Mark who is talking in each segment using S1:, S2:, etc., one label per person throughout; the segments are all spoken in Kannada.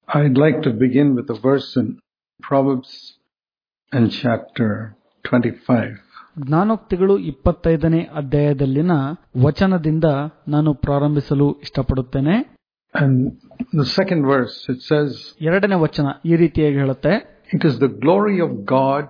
S1: I'd like to begin with a verse in Proverbs in chapter 25.
S2: ಜ್ಞಾನೋಕ್ತಿಗಳು 25ನೇ ಅಧ್ಯಾಯದಲ್ಲಿನ ವಚನದಿಂದ ನಾನು ಪ್ರಾರಂಭಿಸಲು ಇಷ್ಟಪಡುತ್ತೇನೆ.
S1: And the second verse, it says,
S2: ಎರಡನೇ ವಚನ ಈ ರೀತಿಯಾಗಿ ಹೇಳುತ್ತೆ,
S1: it is the glory of God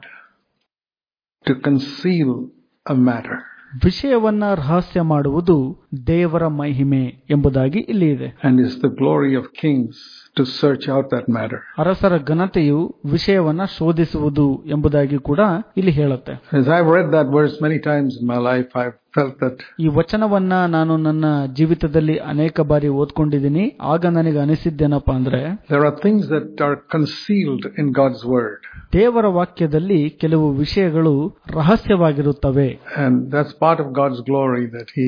S1: to conceal a matter.
S2: ವಿಷಯವನ್ನ ರಹಸ್ಯ ಮಾಡುವುದು ದೇವರ ಮಹಿಮೆ ಎಂಬುದಾಗಿ ಇಲ್ಲಿ ಇದೆ.
S1: And it's the glory of kings to search out that matter.
S2: ಅರಸರ ಘನತೆಯು ವಿಷಯವನ್ನ ಶೋಧಿಸುವುದು ಎಂಬುದಾಗಿ ಕೂಡ ಇಲ್ಲಿ ಹೇಳುತ್ತೆ.
S1: As I've read that verse many times in my life, I've felt that
S2: ಈ ವಚನವನ್ನ ನಾನು ನನ್ನ ಜೀವಿತದಲ್ಲಿ ಅನೇಕ ಬಾರಿ ಓದ್ಕೊಂಡಿದ್ದೀನಿ. ಆಗ ನನಗೆ ಅನಿಸಿದ್ದೇನಪ್ಪ ಅಂದ್ರೆ,
S1: there are things that are concealed in God's word.
S2: ದೇವರ ವಾಕ್ಯದಲ್ಲಿ ಕೆಲವು ವಿಷಯಗಳು ರಹಸ್ಯವಾಗಿರುತ್ತವೆ.
S1: And that's part of God's glory, that He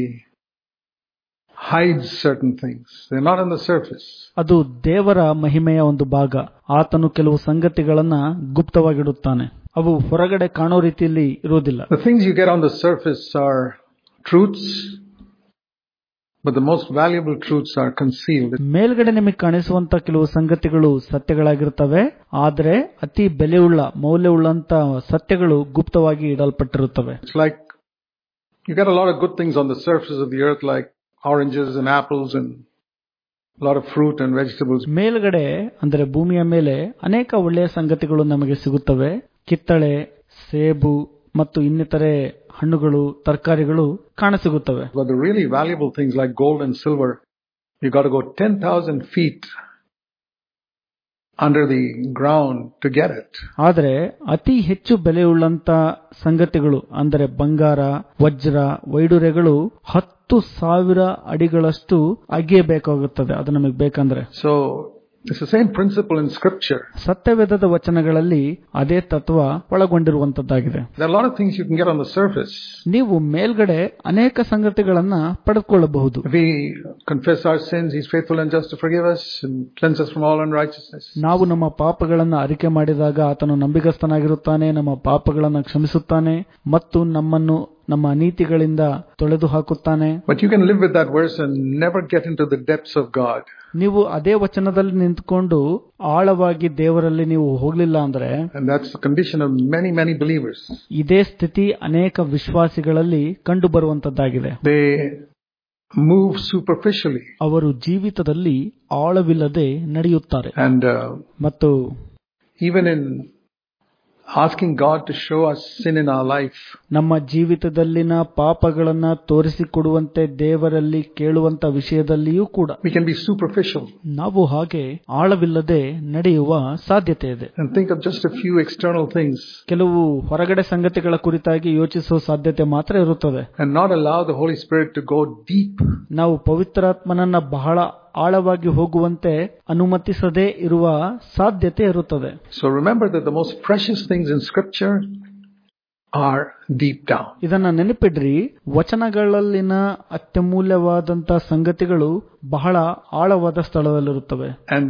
S1: hides certain things. They're not on the surface.
S2: ಅದು ದೇವರ ಮಹಿಮೆಯ ಒಂದು ಭಾಗ. ಆತನು ಕೆಲವು ಸಂಗತಿಗಳನ್ನ ಗುಪ್ತವಾಗಿಡುತ್ತಾನೆ. ಅವು ಹೊರಗಡೆ ಕಾಣೋ ರೀತಿಯಲ್ಲಿ ಇರುವುದಿಲ್ಲ.
S1: The things you get on the surface are truths, but the most valuable truths are concealed.
S2: ಮೇಲ್ಗಡೆ ನಿಮಗೆ ಕಾಣಿಸುವಂತ ಕೆಲವು ಸಂಗತಿಗಳು ಸತ್ಯಗಳಾಗಿರುತ್ತವೆ, ಆದರೆ ಅತಿ ಬೆಲೆಯುಳ್ಳ ಮೌಲ್ಯವುಳ್ಳಂತ ಸತ್ಯಗಳು ಗುಪ್ತವಾಗಿ ಇಡಲ್ಪಟ್ಟಿರುತ್ತವೆ.
S1: It's like you get a lot of good things on the surface of the earth, like oranges and apples and a lot of fruit and vegetables.
S2: ಮೇಲ್ಗಡೆ ಅಂದರೆ ಭೂಮಿಯ ಮೇಲೆ ಅನೇಕ ಒಳ್ಳೆಯ ಸಂಗತಿಗಳು ನಮಗೆ ಸಿಗುತ್ತವೆ. ಕಿತ್ತಳೆ, ಸೇಬು ಮತ್ತು ಇನ್ನಿತರೆ ಹಣ್ಣುಗಳು, ತರಕಾರಿಗಳು ಕಾಣಸಿಗುತ್ತವೆ.
S1: But the really valuable things like gold and silver, you got to go 10,000 feet under the ground to get it.
S2: ಆದರೆ ಅತಿ ಹೆಚ್ಚು ಬೆಲೆಯುಳ್ಳಂತ ಸಂಗತಿಗಳು ಅಂದರೆ ಬಂಗಾರ, ವಜ್ರ, ವೈಡೂರ್ಯಗಳು 10,000 ಅಡಿಗಳಷ್ಟು ಅಗೆಯಬೇಕಾಗುತ್ತದೆ ಅದು ನಮಗೆ ಬೇಕಂದ್ರೆ.
S1: So it's the same principle in scripture.
S2: ಸತ್ಯವೇದದ ವಚನಗಳಲ್ಲಿ ಅದೇ ತತ್ವ ಒಳಗೊಂಡಿರುವಂತದ್ದಾಗಿದೆ.
S1: There are a lot of things you can get on the surface.
S2: ನೀವು ಮೇಲ್ಗಡೆ ಅನೇಕ ಸಂಗತಿಗಳನ್ನ ಪಡೆದುಕೊಳ್ಳಬಹುದು.
S1: If we confess our sins, He's faithful and just to forgive us and cleanse us from all unrighteousness.
S2: ನಾವು ನಮ್ಮ ಪಾಪಗಳನ್ನು ಅರಿಕೆ ಮಾಡಿದಾಗ ಆತನು ನಂಬಿಗಸ್ತನಾಗಿರುತ್ತಾನೆ, ನಮ್ಮ ಪಾಪಗಳನ್ನು ಕ್ಷಮಿಸುತ್ತಾನೆ ಮತ್ತು ನಮ್ಮನ್ನು ನಮ್ಮ ಅನೀತಿಗಳಿಂದ ತೊಳೆದು ಹಾಕುತ್ತಾನೆ.
S1: But you can live with that verse and never get into the depths of God.
S2: ನೀವು ಅದೇ ವಚನದಲ್ಲಿ ನಿಂತುಕೊಂಡು ಆಳವಾಗಿ ದೇವರಲ್ಲಿ ನೀವು ಹೋಗಲಿಲ್ಲ ಅಂದ್ರೆ,
S1: and that's the condition of many believers.
S2: ಇದೇ ಸ್ಥಿತಿ ಅನೇಕ ವಿಶ್ವಾಸಿಗಳಲ್ಲಿ ಕಂಡು ಬರುವಂತದ್ದಾಗಿದೆ.
S1: They move superficially.
S2: ಅವರು ಜೀವಿತದಲ್ಲಿ ಆಳವಿಲ್ಲದೆ ನಡೆಯುತ್ತಾರೆ.
S1: And
S2: ಮತ್ತು
S1: even in asking God to show us sin in our life,
S2: ನಮ್ಮ ಜೀವಿತದಲ್ಲಿನ ಪಾಪಗಳನ್ನ ತೋರಿಸಿಕೊಡುವಂತೆ ದೇವರಲ್ಲಿ ಕೇಳುವಂತ ವಿಷಯದಲ್ಲಿಯೂ ಕೂಡ
S1: we can be superficial.
S2: ನಾವು ಹಾಗೆ ಆಳವಿಲ್ಲದೆ ನಡೆಯುವ ಸಾಧ್ಯತೆ ಇದೆ.
S1: And think of just a few external things.
S2: ಕೆಲವು ಹೊರಗಡೆ ಸಂಗತಿಗಳ ಕುರಿತಾಗಿ ಯೋಚಿಸುವ ಸಾಧ್ಯತೆ ಮಾತ್ರ ಇರುತ್ತದೆ.
S1: And not allow the Holy Spirit to go deep.
S2: ನಾವು ಪವಿತ್ರಾತ್ಮನನ್ನ ಬಹಳ ಆಳವಾಗಿ ಹೋಗುವಂತೆ ಅನುಮತಿಸದೇ ಇರುವ ಸಾಧ್ಯತೆ ಇರುತ್ತದೆ.
S1: So remember that the most precious things in scripture are deep down.
S2: ಇದನ್ನ ನೆನಪಿಡ್ರಿ, ವಚನಗಳಲ್ಲಿನ ಅತ್ಯಮೂಲ್ಯವಾದಂತ ಸಂಗತಿಗಳು ಬಹಳ ಆಳವಾದ ಸ್ಥಳದಲ್ಲಿರುತ್ತವೆ.
S1: And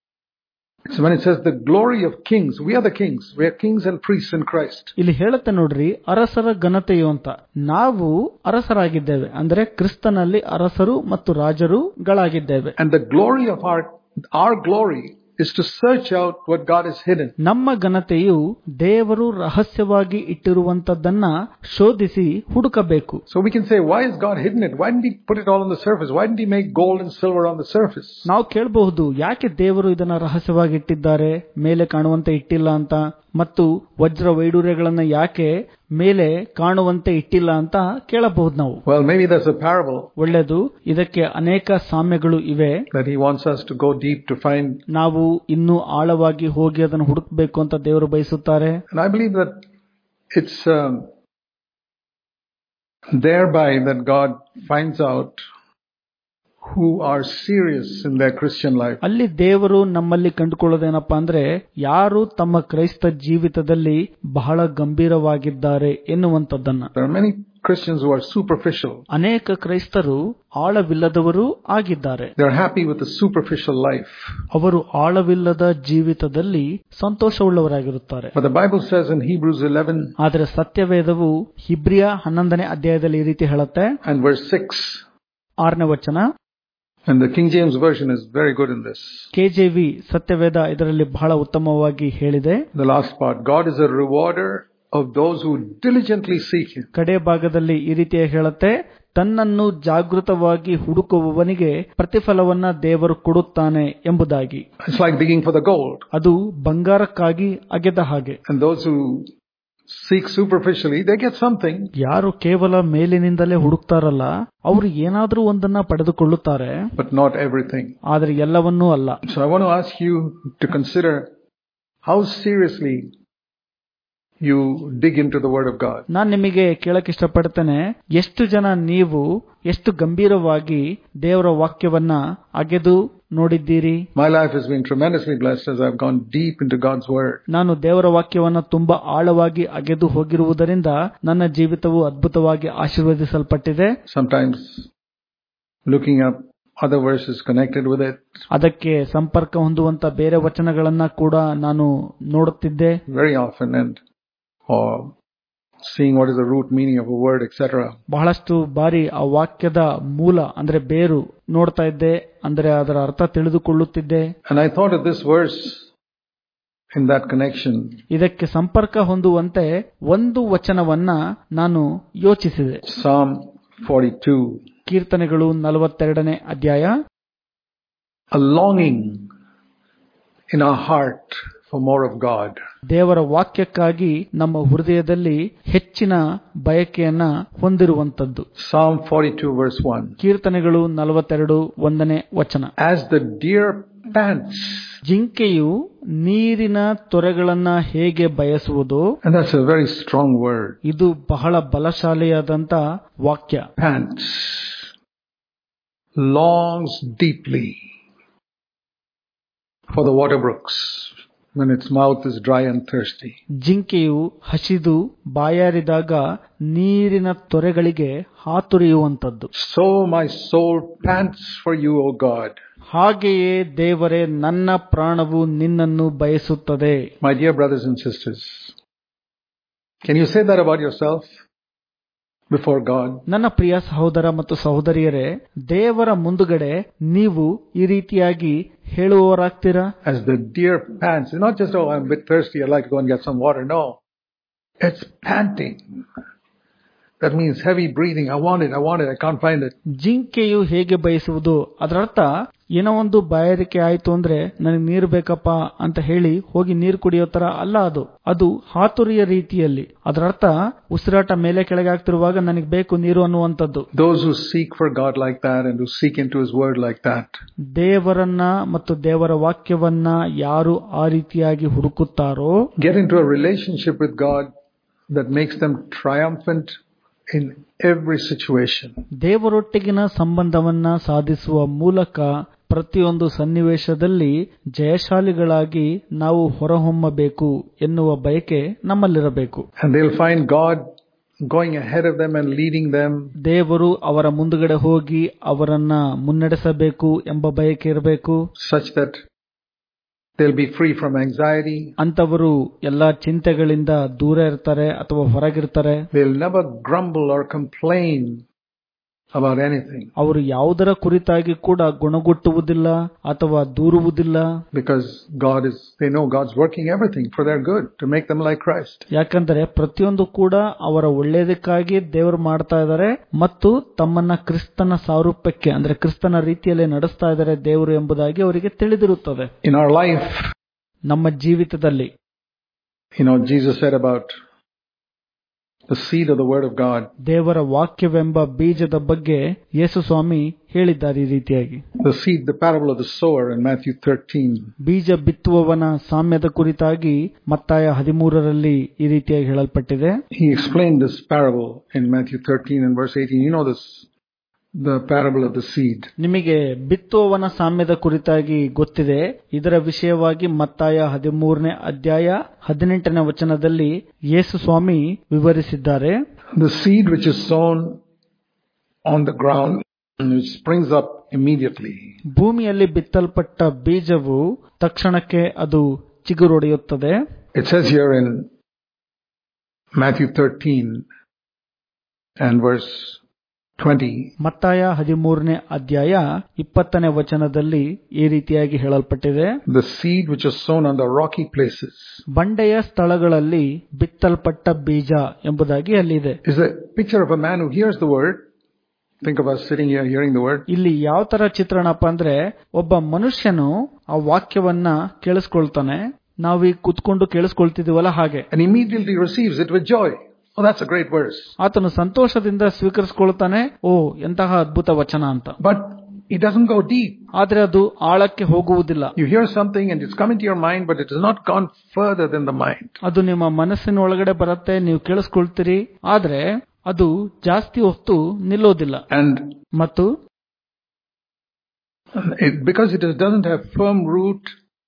S1: so when it says the glory of kings, we are the kings. We are kings and priests in Christ.
S2: ಇಲ್ಲಿ ಹೇಳುತ್ತೆ ನೋಡ್ರಿ, ಅರಸರ ಘನತೆಯು ಅಂತ. ನಾವು ಅರಸರಾಗಿದ್ದೇವೆ ಅಂದ್ರೆ ಕ್ರಿಸ್ತನಲ್ಲಿ ಅರಸರು ಮತ್ತು ರಾಜರುಗಳಾಗಿದ್ದೇವೆ.
S1: And the glory of our glory is to search out what God has hidden.
S2: ನಮ್ಮ ಘನತೆಯು ದೇವರು ರಹಸ್ಯವಾಗಿ ಇಟ್ಟಿರುವಂತದ್ದನ್ನ ಶೋಧಿಸಿ ಹುಡುಕಬೇಕು.
S1: So we can say, why has God hidden it? Why didn't He put it all on the surface? Why didn't He make gold and silver on the surface?
S2: ನಾವು ಕೇಳಬಹುದು, ಯಾಕೆ ದೇವರು ಇದನ್ನ ರಹಸ್ಯವಾಗಿ ಇಟ್ಟಿದ್ದಾರೆ, ಮೇಲೆ ಕಾಣುವಂತೆ ಇಟ್ಟಿಲ್ಲ ಅಂತ, ಮತ್ತು ವಜ್ರ ವೈಡೂರ್ಯಗಳನ್ನ ಯಾಕೆ ಮೇಲೆ ಕಾಣುವಂತೆ ಇಟ್ಟಿಲ್ಲ ಅಂತ ಕೇಳಬಹುದು ನಾವು.
S1: Well, maybe that's a parable.
S2: ಒಳ್ಳೆಯದು, ಇದಕ್ಕೆ ಅನೇಕ ಸಾಮ್ಯಗಳು ಇವೆ.
S1: That He wants us to go deep to find.
S2: ನಾವು ಇನ್ನೂ ಆಳವಾಗಿ ಹೋಗಿ ಅದನ್ನು ಹುಡುಕಬೇಕು ಅಂತ ದೇವರು ಬಯಸುತ್ತಾರೆ.
S1: And I believe that it's thereby that God finds out who are serious in their Christian life.
S2: ಅಲ್ಲಿ ದೇವರು ನಮ್ಮಲ್ಲಿ ಕಂಡುಕೊಳ್ಳೋದೇನಪ್ಪಾ ಅಂದ್ರೆ, ಯಾರು ತಮ್ಮ ಕ್ರೈಸ್ತ ಜೀವಿತದಲ್ಲಿ ಬಹಳ ಗಂಭೀರವಾಗಿದ್ದಾರೆ ಎನ್ನುವಂತದ್ದನ್ನ.
S1: There are many Christians who are superficial.
S2: ಅನೇಕ ಕ್ರೈಸ್ತರು ಆಳವಿಲ್ಲದವರು ಆಗಿದ್ದಾರೆ.
S1: They are happy with the superficial life.
S2: ಅವರು ಆಳವಿಲ್ಲದ ಜೀವಿತದಲ್ಲಿ ಸಂತೋಷವುಳ್ಳವರಾಗಿರುತ್ತಾರೆ.
S1: But the Bible says in Hebrews 11,
S2: ಆದರೆ ಸತ್ಯವೇದವು ಹಿಬ್ರಿಯ 11ನೇ ಅಧ್ಯಾಯದಲ್ಲಿ ಈ ರೀತಿ ಹೇಳುತ್ತೆ,
S1: and verse 6,
S2: 6ನೇ ವಚನ,
S1: And the King James Version is very good in this.
S2: KJV ಸತ್ಯವೇದ ಇದರಲ್ಲಿ ಬಹಳ ಉತ್ತಮವಾಗಿ ಹೇಳಿದೆ.
S1: The last part, God is a rewarder of those who diligently seek Him.
S2: ಕಡೆ ಭಾಗದಲ್ಲಿ ಈ ರೀತಿಯ ಹೇಳುತ್ತೆ, ತನ್ನನ್ನು ಜಾಗೃತವಾಗಿ ಹುಡುಕುವವನಿಗೆ ಪ್ರತಿಫಲವನ್ನ ದೇವರು ಕೊಡುತ್ತಾನೆ ಎಂಬುದಾಗಿ.
S1: It's like digging for the gold.
S2: ಅದು ಬಂಗಾರಕ್ಕಾಗಿ ಅಗೆದ ಹಾಗೆ.
S1: And those who seek superficially, they get something.
S2: ಯಾರು ಕೇವಲ ಮೇಲಿನಿಂದಲೇ ಹುಡುಕ್ತಾರಲ್ಲ, ಅವರು ಏನಾದರೂ ಒಂದನ್ನ ಪಡೆದುಕೊಳ್ಳುತ್ತಾರೆ.
S1: But not everything.
S2: ಆದರೆ ಎಲ್ಲವನ್ನೂ ಅಲ್ಲ.
S1: So I want to ask you to consider how seriously you dig into the Word of God.
S2: ನಾನು ನಿಮಗೆ ಕೇಳಕ್ಕೆ ಇಷ್ಟಪಡ್ತೇನೆ, ಎಷ್ಟು ಜನ ನೀವು ಎಷ್ಟು ಗಂಭೀರವಾಗಿ ದೇವರ ವಾಕ್ಯವನ್ನ ಅಗೆದು ನೋಡಿದ್ದೀರಿ.
S1: My life has been tremendously blessed as I've gone deep into God's Word.
S2: ನಾನು ದೇವರ ವಾಕ್ಯವನ್ನ ತುಂಬಾ ಆಳವಾಗಿ ಅಗೆದು ಹೋಗಿರುವುದರಿಂದ ನನ್ನ ಜೀವಿತವು ಅದ್ಭುತವಾಗಿ ಆಶೀರ್ವದಿಸಲ್ಪಟ್ಟಿದೆ.
S1: Sometimes looking up other verses connected with it.
S2: ಅದಕ್ಕೆ ಸಂಪರ್ಕ ಹೊಂದುವಂತ ಬೇರೆ ವಚನಗಳನ್ನ ಕೂಡ ನಾನು ನೋಡುತ್ತಿದ್ದೆ.
S1: Very often, and or seeing what is the root meaning of a word, etc.
S2: ಬಹಳಷ್ಟು ಬಾರಿ ಆ ವಾಕ್ಯದ ಮೂಲ ಅಂದ್ರೆ ಬೇರು ನೋಡ್ತಾ ಇದ್ದೆ, ಅಂದ್ರೆ ಅದರ ಅರ್ಥ ತಿಳಿದುಕೊಳ್ಳುತ್ತಿದ್ದೆ.
S1: And I thought of this verse in that connection.
S2: ಇದಕ್ಕೆ ಸಂಪರ್ಕ ಹೊಂದುವಂತೆ ಒಂದು ವಚನವನ್ನ ನಾನು ಯೋಚಿಸಿದೆ.
S1: Psalm 42.
S2: ಕೀರ್ತನೆಗಳು 42ನೇ ಅಧ್ಯಾಯ.
S1: A longing in our heart for more of God.
S2: ದೇವರ ವಾಕ್ಯಕ್ಕಾಗಿ ನಮ್ಮ ಹೃದಯದಲ್ಲಿ ಹೆಚ್ಚಿನ ಬಯಕೆಯನ್ನ ಹೊಂದಿರುವಂತದ್ದು.
S1: Psalm 42 verse 1.
S2: ಕೀರ್ತನೆಗಳು 42 1ನೇ ವಚನ.
S1: As the deer pants.
S2: ಜಿಂಕೆಯು ನೀರಿನ ತೊರೆಗಳನ್ನ ಹೇಗೆ ಬಯಸುವುದು.
S1: And that's a very strong word.
S2: ಇದು ಬಹಳ ಬಲಶಾಲಿಯಾದಂತ ವಾಕ್ಯ.
S1: Pants. Longs deeply for the water brooks when its mouth is dry and thirsty.
S2: ಜಿಂಕೆಯು ಹಸಿದು ಬಾಯಾರಿದಾಗ ನೀರಿನ ತೊರೆಗಳಿಗೆ ಹಾತುರಿಯುವಂತದ್ದು.
S1: So my soul pants for you, O God.
S2: ಹಾಗೆಯೇ ದೇವರೇ, ನನ್ನ ಪ್ರಾಣವು ನಿನ್ನನ್ನು ಬಯಸುತ್ತದೆ.
S1: My dear brothers and sisters, can you say that about yourself before God?
S2: ನನ್ನ ಪ್ರಿಯ ಸಹೋದರ ಮತ್ತು ಸಹೋದರಿಯರೇ, ದೇವರ ಮುಂದುಗಡೆ ನೀವು ಈ ರೀತಿಯಾಗಿ ಹೇಳುವವರಾಗ್ತೀರಾ?
S1: As the deer pants. It's not just, oh, I'm a bit thirsty, I'd like to go and get some water. No. It's panting. That means heavy breathing. I want it, I can't find it.
S2: ಜಿಂಕೆಯು ಹೇಗೆ ಬಯಸುವುದು, ಅದರರ್ಥ ಏನೋ ಒಂದು ಬಾಯಾರಿಕೆ ಆಯ್ತು ಅಂದ್ರೆ ನನಗೆ ನೀರು ಬೇಕಪ್ಪ ಅಂತ ಹೇಳಿ ಹೋಗಿ ನೀರು ಕುಡಿಯೋ ತರ ಅಲ್ಲ. ಅದು ಹಾತುರಿಯ ರೀತಿಯಲ್ಲಿ, ಅದರರ್ಥ ಉಸಿರಾಟ ಮೇಲೆ ಕೆಳಗೆ ಆಗ್ತಿರುವಾಗ ನನಗೆ ಬೇಕು ನೀರು ಅನ್ನುವಂಥದ್ದು.
S1: Those who seek for God like that and who seek into His word like that.
S2: ದೇವರನ್ನ ಮತ್ತು ದೇವರ ವಾಕ್ಯವನ್ನ ಯಾರು ಆ ರೀತಿಯಾಗಿ ಹುಡುಕುತ್ತಾರೋ,
S1: get into a relationship with God that makes them triumphant in every situation.
S2: ದೇವರೊಟ್ಟಿಗಿನ ಸಂಬಂಧವನ್ನ ಸಾಧಿಸುವ ಮೂಲಕ ಪ್ರತಿಯೊಂದು ಸನ್ನಿವೇಶದಲ್ಲಿ ಜಯಶಾಲಿಗಳಾಗಿ ನಾವು ಹೊರಹೊಮ್ಮಬೇಕು ಎನ್ನುವ ಬಯಕೆ ನಮ್ಮಲ್ಲಿರಬೇಕು.
S1: And they'll find God going ahead of them and leading them.
S2: ದೇವರು ಅವರ ಮುಂದುಗಡೆ ಹೋಗಿ ಅವರನ್ನ ಮುನ್ನಡೆಸಬೇಕು ಎಂಬ ಬಯಕೆ ಇರಬೇಕು.
S1: Such that they'll be free from anxiety.
S2: ಅಂತವರು ಎಲ್ಲಾ ಚಿಂತೆಗಳಿಂದ ದೂರ ಇರ್ತಾರೆ ಅಥವಾ ಹೊರಗಿರ್ತಾರೆ.
S1: They'll never grumble or complain about anything.
S2: ಅವರು ಯಾವುದರ ಕುರಿತಾಗಿ ಕೂಡ ಗುಣಗುಟ್ಟುವುದಿಲ್ಲ ಅಥವಾ ದೂರುವುದಿಲ್ಲ.
S1: Because they know God's working everything for their good to make them like Christ.
S2: ಯಾಕಂದ್ರೆ ಪ್ರತಿಯೊಂದು ಕೂಡ ಅವರ ಒಳ್ಳೆಯದಕ್ಕಾಗಿ ದೇವರು ಮಾಡ್ತಾ ಇದ್ದಾರೆ ಮತ್ತು ತಮ್ಮನ್ನ ಕ್ರಿಸ್ತನ ಸಾರೂಪ್ಯಕ್ಕೆ ಅಂದ್ರೆ ಕ್ರಿಸ್ತನ ರೀತಿಯಲ್ಲಿ ನಡೆಸ್ತಾ ಇದ್ದಾರೆ ದೇವರು ಎಂಬುದಾಗಿ ಅವರಿಗೆ ತಿಳಿದಿರುತ್ತದೆ.
S1: In our life,
S2: ನಮ್ಮ ಜೀವಿತದಲ್ಲಿ,
S1: Jesus said about the seed of the word of God.
S2: ದೇವರ ವಾಕ್ಯವೆಂಬ ಬೀಜದ ಬಗ್ಗೆ ಯೇಸು ಸ್ವಾಮಿ ಹೇಳಿದ್ದಾರೆ ಈ ರೀತಿಯಾಗಿ.
S1: The seed, the parable of the sower in Matthew 13.
S2: ಬೀಜ ಬಿತ್ತುವವನ ಸಾಮ್ಯದ ಕುರಿತಾಗಿ ಮತ್ತಾಯ 13ರಲ್ಲಿ ಈ ರೀತಿಯಾಗಿ ಹೇಳಲ್ಪಟ್ಟಿದೆ.
S1: He explained this parable in Matthew 13 and verse 18. You know this, the parable of the seed.
S2: ನಿಮಗೆ ಬಿತ್ತುವವನ ಸಾಮ್ಯದ ಕುರಿತಾಗಿ ಗೊತ್ತಿದೆ. ಇದರ ವಿಷಯವಾಗಿ ಮತ್ತಾಯ 13ನೇ ಅಧ್ಯಾಯ 18ನೇ ವಚನದಲ್ಲಿ ಯೇಸು ಸ್ವಾಮಿ ವಿವರಿಸಿದ್ದಾರೆ.
S1: The seed which is sown on the ground, which springs up immediately.
S2: ಭೂಮಿಯಲ್ಲಿ ಬಿತ್ತಲ್ಪಟ್ಟ ಬೀಜವು ತಕ್ಷಣಕ್ಕೆ ಅದು ಚಿಗುರೊಡೆಯುತ್ತದೆ.
S1: It says here in Matthew 13 and verse 20.
S2: ಮತ್ತಾಯ 13ನೇ ಅಧ್ಯಾಯ 20ನೇ ವಚನದಲ್ಲಿ ಈ ರೀತಿಯಾಗಿ ಹೇಳಲ್ಪಟ್ಟಿದೆ,
S1: The seed which is sown on the rocky places
S2: ಬಂಡೆಯ ಸ್ಥಳಗಳಲ್ಲಿ ಬಿತ್ತಲ್ಪಟ್ಟ ಬೀಜ ಎಂಬುದಾಗಿ ಅಲ್ಲಿದೆ.
S1: is a picture of a man who hears the word. Think of us sitting here hearing the word.
S2: ಇಲ್ಲಿ ಯಾವ ತರ ಚಿತ್ರಣಪ್ಪ ಅಂದ್ರೆ, ಒಬ್ಬ ಮನುಷ್ಯನು ಆ ವಾಕ್ಯವನ್ನ ಕೇಳಿಸ್ಕೊಳ್ತಾನೆ, ನಾವೀಗ ಕುತ್ಕೊಂಡು ಕೇಳಿಸ್ಕೊಳ್ತಿದೀವಲ್ಲ ಹಾಗೆ,
S1: And immediately receives it with joy. Oh, that's a great verse.
S2: ಆತನು ಸಂತೋಷದಿಂದ ಸ್ವೀಕರಿಸಿಕೊಳ್ತಾನೆ, ಓ ಎಂತಹ ಅದ್ಭುತ ವಚನ ಅಂತ.
S1: But it doesn't go deep.
S2: ಆದ್ರೆ ಅದು ಆಳಕ್ಕೆ ಹೋಗುವುದಿಲ್ಲ.
S1: You hear something and it's come into your mind, but it has not gone further than the mind.
S2: ಅದು ನಿಮ್ಮ ಮನಸ್ಸಿನ ಒಳಗಡೆ ಬರುತ್ತೆ, ನೀವು ಕೇಳಿಸ್ಕೊಳ್ತೀರಿ, ಆದ್ರೆ ಅದು ಜಾಸ್ತಿ ಹೊತ್ತು ನಿಲ್ಲೋದಿಲ್ಲ.
S1: And
S2: ಮತ್ತು
S1: because it doesn't have firm root,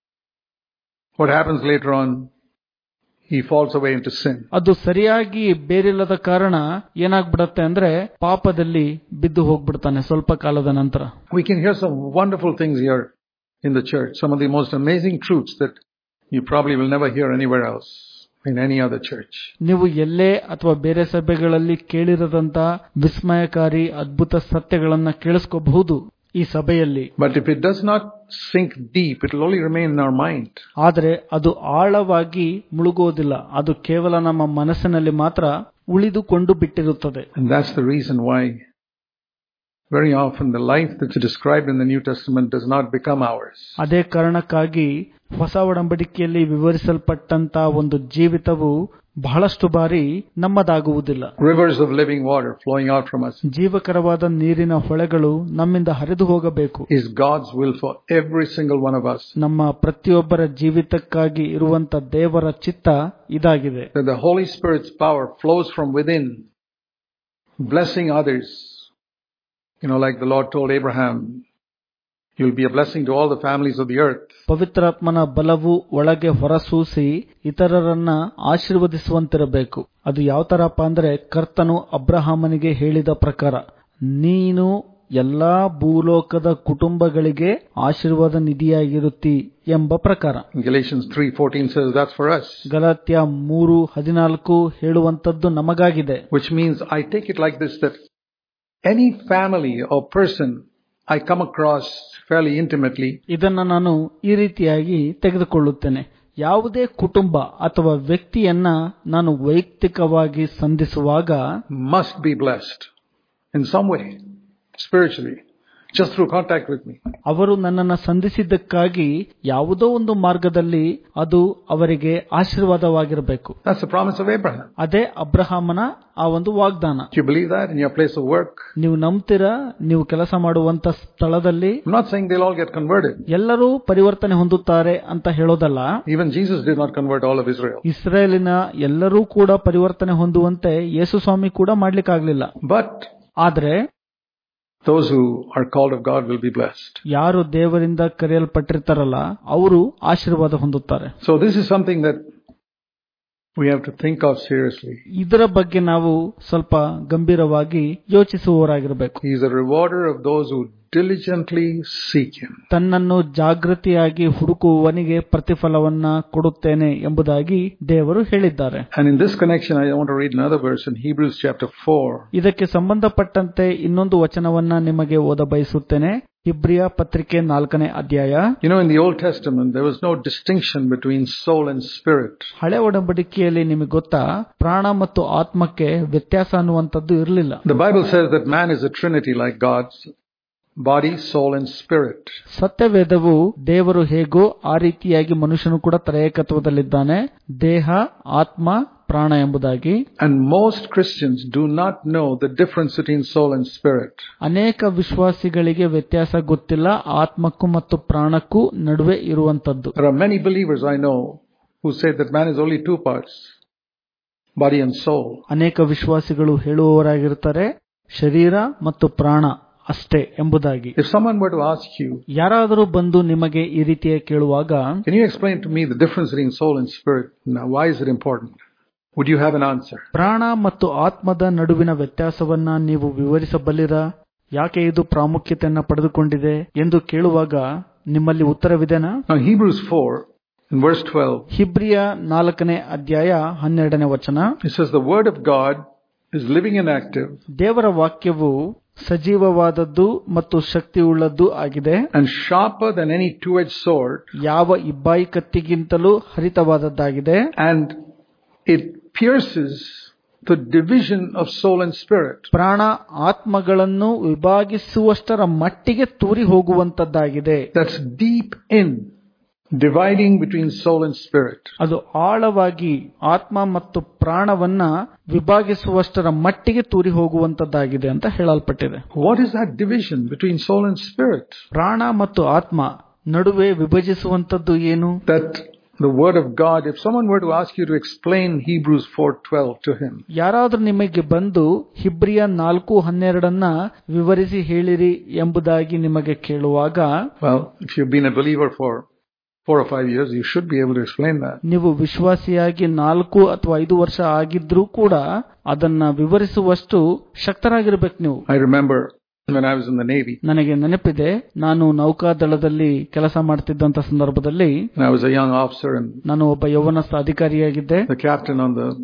S1: what happens later on? He falls away into sin.
S2: ಅದು ಸರಿಯಾಗಿ ಬೇರಿಲ್ಲದ ಕಾರಣ ಏನಾಗ್ಬಿಡತ್ತೆ ಅಂದ್ರೆ, ಪಾಪದಲ್ಲಿ ಬಿದ್ದು ಹೋಗ್ಬಿಡ್ತಾನೆ ಸ್ವಲ್ಪ ಕಾಲದ ನಂತರ.
S1: We can hear some wonderful things here in the church, some of the most amazing truths that you probably will never hear anywhere else in any other church.
S2: ನೀವು ಎಲ್ಲೇ ಅಥವಾ ಬೇರೆ ಸಭೆಗಳಲ್ಲಿ ಕೇಳಿರದಂತ ವಿಸ್ಮಯಕಾರಿ ಅದ್ಭುತ ಸತ್ಯಗಳನ್ನ ಕೇಳಿಸ್ಕೋಬಹುದು ಈ ಸಭೆಯಲ್ಲಿ.
S1: But if it does not sink deep, it will only remain in our mind.
S2: ಆದರೆ ಅದು ಆಳವಾಗಿ ಮುಳುಗೋದಿಲ್ಲ, ಅದು ಕೇವಲ ನಮ್ಮ ಮನಸ್ಸಿನಲ್ಲಿ ಮಾತ್ರ ಉಳಿದುಕೊಂಡು ಬಿಟ್ಟಿರುತ್ತದೆ.
S1: And that's the reason why very often the life that's described in the New Testament does not become ours.
S2: ಅದೇ ಕಾರಣಕ್ಕಾಗಿ ಹೊಸ ಒಡಂಬಡಿಕೆಯಲ್ಲಿ ವಿವರಿಸಲ್ಪಟ್ಟಂತ ಒಂದು ಜೀವಿತವು ಬಹಳಷ್ಟು ಬಾರಿ ನಮ್ಮದಾಗುವುದಿಲ್ಲ.
S1: Rivers of living water flowing out from us
S2: ಜೀವಕರವಾದ ನೀರಿನ ಹೊಳೆಗಳು ನಮ್ಮಿಂದ ಹರಿದು ಹೋಗಬೇಕು
S1: is God's will for every single one of us.
S2: ನಮ್ಮ ಪ್ರತಿಯೊಬ್ಬರ ಜೀವಿತಕ್ಕಾಗಿ ಇರುವಂತ ದೇವರ ಚಿತ್ತ ಇದಾಗಿದೆ.
S1: That the Holy Spirit's power flows from within, blessing others. You know, like the Lord told Abraham, you'll be a blessing to all the families of the earth.
S2: ಪವಿತ್ರಾತ್ಮನ ಬಲವು ಒಳಗೆ ಹೊರಸೂಸಿ ಇತರರನ್ನ ಆಶೀರ್ವದಿಸುವಂತಿರಬೇಕು. ಅದು ಯಾವ ತರಪ್ಪ ಅಂದ್ರೆ, ಕರ್ತನು ಅಬ್ರಹಾಮನಿಗೆ ಹೇಳಿದ ಪ್ರಕಾರ, ನೀನು ಎಲ್ಲಾ ಭೂಲೋಕದ ಕುಟುಂಬಗಳಿಗೆ ಆಶೀರ್ವಾದ ನಿಧಿಯಾಗಿರುತ್ತಿ ಎಂಬ ಪ್ರಕಾರ.
S1: Galatians 3:14 says that's for us.
S2: Galatia 3:14 ಹೇಳುವಂತದ್ದು ನಮಗಾಗಿದೆ.
S1: Which means I take it like this, that any family or person I come across fairly intimately,
S2: ಇದನ್ನ ನಾನು ಈ ರೀತಿಯಾಗಿ ತೆಗೆದುಕೊಳ್ಳುತ್ತೇನೆ. ಯಾವುದೇ ಕುಟುಂಬ ಅಥವಾ ವ್ಯಕ್ತಿಯನ್ನ ನಾನು ವೈಯಕ್ತಿಕವಾಗಿ ಸಂಧಿಸುವಾಗ
S1: must be blessed in some way, spiritually, just through contact with me.
S2: ಅವರು ನನ್ನನ್ನು ಸಂಧಿಸಿದ್ದಕ್ಕಾಗಿ ಯಾವುದೋ ಒಂದು ಮಾರ್ಗದಲ್ಲಿ ಅದು ಅವರಿಗೆ ಆಶೀರ್ವಾದವಾಗಿರಬೇಕು.
S1: That's the promise of Abraham.
S2: ಅದೇ ಅಬ್ರಹಾಮನ ಆ ಒಂದು ವಾಗ್ದಾನ.
S1: Do you believe that in your place of work?
S2: ನೀವು ನಂಬ್ತೀರಾ? ನೀವು ಕೆಲಸ ಮಾಡುವಂತ ಸ್ಥಳದಲ್ಲಿ
S1: I'm not saying they'll all get converted.
S2: ಎಲ್ಲರೂ ಪರಿವರ್ತನೆ ಹೊಂದುತ್ತಾರೆ ಅಂತ ಹೇಳೋದಲ್ಲ.
S1: Even Jesus did not convert all of Israel.
S2: ಇಸ್ರಾಯೇಲಿನ ಎಲ್ಲರೂ ಕೂಡ ಪರಿವರ್ತನೆ ಹೊಂದುವಂತೆ ಯೇಸು ಸ್ವಾಮಿ ಕೂಡ ಮಾಡ್ಲಿಕ್ಕಾಗ್ಲಿಲ್ಲ.
S1: But
S2: ಆದ್ರೆ
S1: those who are called of God will be blessed.
S2: ಯಾರು ದೇವರಿಂದ ಕರೆಯಲ್ಪಟ್ಟಿರ್ತಾರಲ್ಲ ಅವರು ಆಶೀರ್ವಾದ ಹೊಂದುತ್ತಾರೆ.
S1: So this is something that we have to think of seriously.
S2: ಇದರ ಬಗ್ಗೆ ನಾವು ಸ್ವಲ್ಪ ಗಂಭೀರವಾಗಿ ಯೋಚಿಸುವವರಾಗಿರಬೇಕು.
S1: He is a rewarder of those who diligently seek him.
S2: ತನ್ನನ್ನು ಜಾಗೃತಿಯಾಗಿ ಹುಡುಕುವವನಿಗೆ ಪ್ರತಿಫಲವನ್ನ ಕೊಡುತ್ತೇನೆ ಎಂಬುದಾಗಿ ದೇವರು ಹೇಳಿದ್ದಾರೆ.
S1: And in this connection I want to read another verse in Hebrews chapter 4.
S2: ಇದಕ್ಕೆ ಸಂಬಂಧಪಟ್ಟಂತೆ ಇನ್ನೊಂದು ವಚನವನ್ನ ನಿಮಗೆ ಓದ ಬಯಸುತ್ತೇನೆ. ಇಬ್ರಿಯ ಪತ್ರಿಕೆ 4ನೇ ಅಧ್ಯಾಯ.
S1: You know, in the Old Testament there was no distinction between soul and spirit.
S2: ಹಳೆ ಒಡಂಬಡಿಕೆಯಲ್ಲಿ ನಿಮಗೆ ಗೊತ್ತಾ, ಪ್ರಾಣ ಮತ್ತು ಆತ್ಮಕ್ಕೆ ವ್ಯತ್ಯಾಸ ಅನ್ನುವಂಥದ್ದು ಇರಲಿಲ್ಲ.
S1: The Bible says that man is a trinity like God's body, soul and spirit.
S2: ಸತ್ಯವೇದವು ದೇವರು ಹೇಗೋ ಆ ರೀತಿಯಾಗಿ ಮನುಷ್ಯನು ಕೂಡ ತ್ರೈಕತ್ವದಲ್ಲಿದ್ದಾನೆ, ದೇಹ, ಆತ್ಮ, ಪ್ರಾಣ ಎಂಬುದಾಗಿ.
S1: And most Christians do not know the difference between soul and spirit.
S2: ಅನೇಕ ವಿಶ್ವಾಸಿಗಳಿಗೆ ವ್ಯತ್ಯಾಸ ಗೊತ್ತಿಲ್ಲ ಆತ್ಮಕ್ಕೂ ಮತ್ತು ಪ್ರಾಣಕ್ಕೂ ನಡುವೆ ಇರುವಂತದ್ದು.
S1: There are many believers I know who say that man is only two parts, body and soul.
S2: ಅನೇಕ ವಿಶ್ವಾಸಿಗಳು ಹೇಳುವವರಾಗಿರ್ತಾರೆ, ಶರೀರ ಮತ್ತು ಪ್ರಾಣ ಅಷ್ಟೇ ಎಂಬುದಾಗಿ.
S1: If someone were to ask you,
S2: ಯಾರಾದರೂ ಬಂದು ನಿಮಗೆ ಈ ರೀತಿಯ ಕೇಳುವಾಗ,
S1: can you explain to me the difference between soul and spirit? Now, why is it important? Would you have an answer?
S2: ಪ್ರಾಣ ಮತ್ತು ಆತ್ಮದ ನಡುವಿನ ವ್ಯತ್ಯಾಸವನ್ನ ನೀವು ವಿವರಿಸಬಲ್ಲಿರಾ? ಯಾಕೆ ಇದು ಪ್ರಾಮುಖ್ಯತೆಯನ್ನು ಪಡೆದುಕೊಂಡಿದೆ ಎಂದು ಕೇಳುವಾಗ ನಿಮ್ಮಲ್ಲಿ ಉತ್ತರವಿದೆನಾ?
S1: Now, Hebrews 4 in verse 12.
S2: ಹಿಬ್ರಿಯ 4ನೇ ಅಧ್ಯಾಯ 12ನೇ ವಚನ.
S1: It says the word of God is living and active,
S2: ದೇವರ ವಾಕ್ಯವು ಸಜೀವವಾದದ್ದು ಮತ್ತು ಶಕ್ತಿಯುಳ್ಳದ್ದು ಆಗಿದೆ,
S1: and sharper than any two-edged sword,
S2: ಯಾವ ಇಬ್ಬಾಯಿ ಕತ್ತಿಗಿಂತಲೂ ಹರಿತವಾದದ್ದಾಗಿದೆ,
S1: and it pierces the division of soul and spirit.
S2: ಪ್ರಾಣ ಆತ್ಮಗಳನ್ನು ವಿಭಾಗಿಸುವಷ್ಟರ ಮಟ್ಟಿಗೆ ತೂರಿ ಹೋಗುವಂತದ್ದಾಗಿದೆ.
S1: That's deep in, dividing between soul and spirit.
S2: ಅದು ಆಳವಾಗಿ ಆತ್ಮ ಮತ್ತು ಪ್ರಾಣವನ್ನ ವಿಭಾಗಿಸುವಷ್ಟರ ಮಟ್ಟಿಗೆ ತೂರಿ ಹೋಗುವಂತದ್ದಾಗಿದೆ ಅಂತ ಹೇಳಲ್ಪಟ್ಟಿದೆ.
S1: What is that division between soul and spirit?
S2: ಪ್ರಾಣ ಮತ್ತು ಆತ್ಮ ನಡುವೆ ವಿಭಜಿಸುವಂತದ್ದು ಏನು?
S1: That the word of God, if someone were to ask you to explain Hebrews 4:12 to him,
S2: ಯಾರಾದ್ರೂ ನಿಮಗೆ ಬಂದು ಹಿಬ್ರಿಯ 4:12 ವಿವರಿಸಿ ಹೇಳಿರಿ ಎಂಬುದಾಗಿ ನಿಮಗೆ ಕೇಳುವಾಗ,
S1: well, if you've been a believer for 4 or 5 years, you should be able to explain that.
S2: ನೀವು ವಿಶ್ವಾಸಿಯಾಗಿ 4 ಅಥವಾ 5 ವರ್ಷ ಆಗಿದ್ರೂ ಕೂಡ ಅದನ್ನ ವಿವರಿಸುವಷ್ಟು ಶಕ್ತರಾಗಿರ್ಬೇಕು ನೀವು.
S1: I remember when I was in the Navy.
S2: ನನಗೆ ನೆನಪಿದೆ, ನಾನು ನೌಕಾದಳದಲ್ಲಿ ಕೆಲಸ ಮಾಡ್ತಿದ್ದಂತ ಸಂದರ್ಭದಲ್ಲಿ,
S1: I was a young officer, and
S2: ನಾನು ಒಬ್ಬ ಯೌವನಸ್ಥ ಅಧಿಕಾರಿಯಾಗಿದ್ದೆ.
S1: the captain on the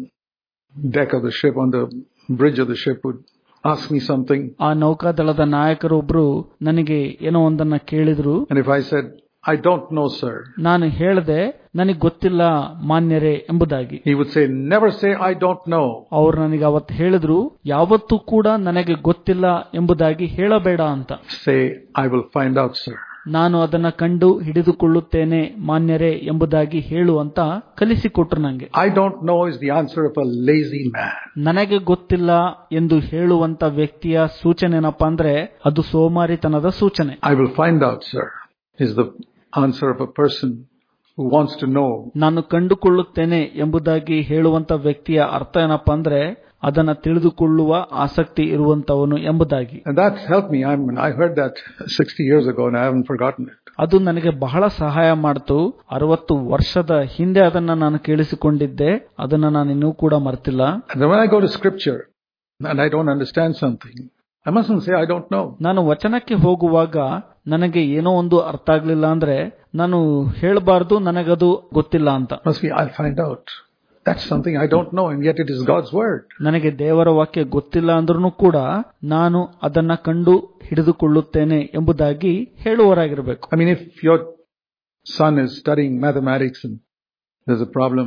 S1: deck of the ship, on the bridge of the ship, would ask me something.
S2: ಆ ನೌಕಾದಳದ ನಾಯಕರೊಬ್ರು ನನಗೆ ಏನೋ ಒಂದನ್ನ ಕೇಳಿದ್ರು.
S1: And if I said, I don't know, sir,
S2: ನಾನು ಹೇಳಿದೆ, ನನಗೆ ಗೊತ್ತಿಲ್ಲ ಮಾನ್ಯರೇ ಎಂಬುದಾಗಿ.
S1: he would say, never say I don't know.
S2: ಅವ್ರು ನನಗೆ ಅವತ್ತು ಹೇಳಿದ್ರು, ಯಾವತ್ತೂ ಕೂಡ ನನಗೆ ಗೊತ್ತಿಲ್ಲ ಎಂಬುದಾಗಿ ಹೇಳಬೇಡ ಅಂತ.
S1: Say, I will find out, sir.
S2: ನಾನು ಅದನ್ನ ಕಂಡು ಹಿಡಿದುಕೊಳ್ಳುತ್ತೇನೆ ಮಾನ್ಯರೇ ಎಂಬುದಾಗಿ ಹೇಳು ಅಂತ ಕಲಿಸಿಕೊಟ್ರು ನಂಗೆ.
S1: I don't know is the answer of a lazy man.
S2: ನನಗೆ ಗೊತ್ತಿಲ್ಲ ಎಂದು ಹೇಳುವಂತ ವ್ಯಕ್ತಿಯ ಸೂಚನೆ ಏನಪ್ಪಾ ಅಂದ್ರೆ ಅದು ಸೋಮಾರಿತನದ ಸೂಚನೆ.
S1: I will find out, sir, is the answer of a person who wants to know.
S2: ನಾನು ಕಂಡುಕೊಳ್ಳುತ್ತೇನೆ ಎಂಬುದಾಗಿ ಹೇಳುವಂತ ವ್ಯಕ್ತಿಯ ಅರ್ಥ ಏನಪ್ಪಾ ಅಂದ್ರೆ ಅದನ್ನ ತಿಳಿದುಕೊಳ್ಳುವ ಆಸಕ್ತಿ ಇರುವಂತವನು ಎಂಬುದಾಗಿ.
S1: And that helped me. I heard that 60 years ago and I haven't forgotten it.
S2: ಅದು ನನಗೆ ಬಹಳ ಸಹಾಯ ಮಾಡಿತು. 60 ವರ್ಷದ ಹಿಂದೆ ಅದನ್ನ ನಾನು ಕೇಳಿಸಿಕೊಂಡಿದ್ದೆ, ಅದನ್ನ ನಾನು ಇನ್ನೂ ಕೂಡ ಮರ್ತಿಲ್ಲ.
S1: And when I go to scripture and I don't understand something, I mustn't say I don't know.
S2: ನಾನು ವಚನಕ್ಕೆ ಹೋಗುವಾಗ ನನಗೆ ಏನೋ ಒಂದು ಅರ್ಥ ಆಗ್ಲಿಲ್ಲ ಅಂದ್ರೆ ನಾನು ಹೇಳಬಾರ್ದು ನನಗದು ಗೊತ್ತಿಲ್ಲ ಅಂತ.
S1: Must be I'll find out. That's something I don't know, and yet it is God's word.
S2: ನನಗೆ ದೇವರ ವಾಕ್ಯ ಗೊತ್ತಿಲ್ಲ ಅಂದ್ರೂ ಕೂಡ ನಾನು ಅದನ್ನ ಕಂಡು ಹಿಡಿದುಕೊಳ್ಳುತ್ತೇನೆ ಎಂಬುದಾಗಿ ಹೇಳುವವರಾಗಿರಬೇಕು.
S1: I mean, if your son is studying mathematics and there's a problem,